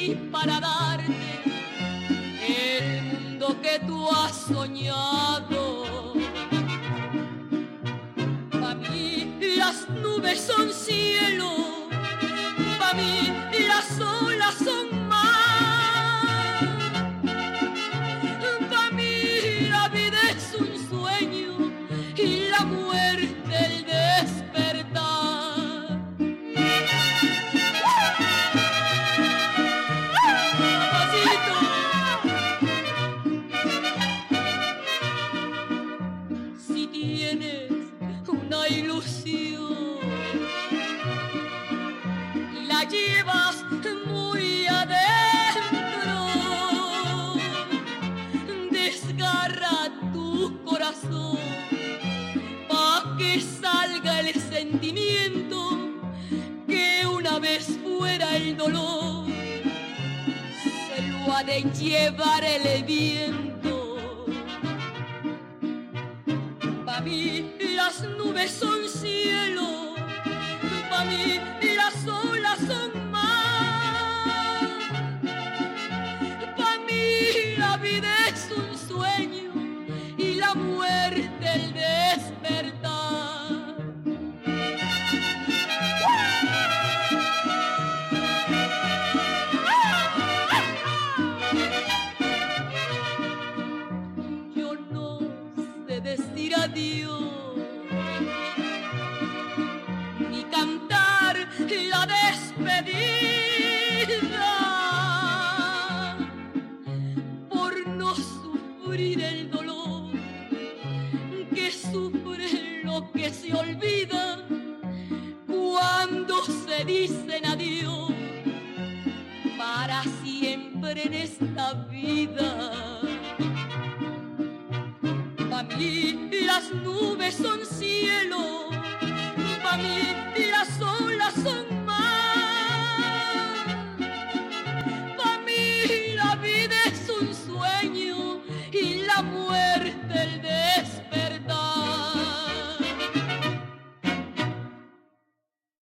nací para darte el mundo que tú has soñado. Pa' mí las nubes son cielo, pa' mí las olas son mar, pa' mí la vida es un sueño y la muerte el despertar. Si tienes una ilusión y la llevas muy adentro, desgarra tu corazón pa' que salga el sentimiento que una vez fuera el dolor, se lo ha de llevar el viento. Pa' mí las nubes son cielo, pa' mí las olas son mar, pa' mí la vida es un sueño y la muerte el despertar. Yo no sé decir adiós ni cantar la despedida por no sufrir el dolor que sufre lo que se olvida cuando se dicen adiós para siempre en esta vida. Pa' mí las nubes son cielo,